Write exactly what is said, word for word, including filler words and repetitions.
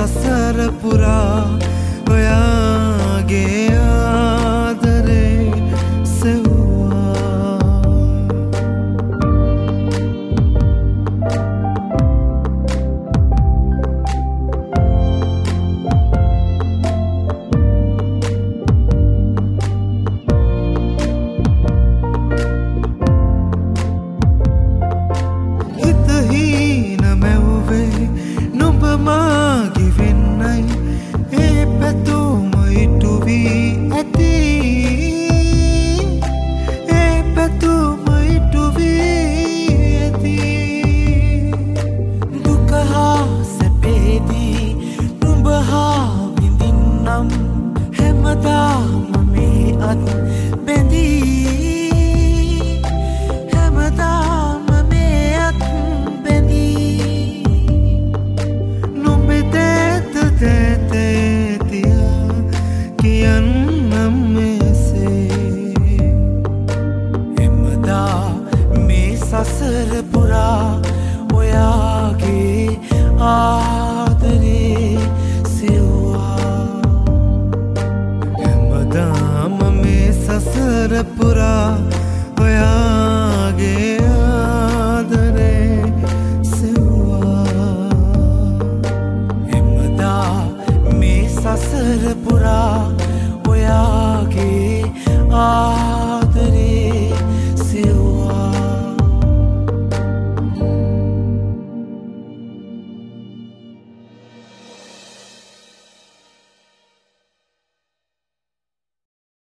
සසර පුරා ඔයාගේ ආදරේ සෙව්වා. හිත හීන මැව්වේ නුඹ මාගේ වෙන්නයි ඒ පැතුම ඉටු වී ඇති. ඒ පැතුම ඉටු වී ඇති. දුක හා සැපේදී නුඹ හා විඳින්නම් හැමදාම මේ අත් බැඳී. හැමදාම මේ අත් බැඳී. නුඹේ තේත තේතේ තියා කියන්නම් මෙසේ. හැමදා මේ සසර පුරා ඔයාගේ ආදරේ සෙව්වා. හැමදාම මේ සසර පුරා ඔයාගේ ආදරේ සෙව්වා. හැමදා මේ සසර පුරා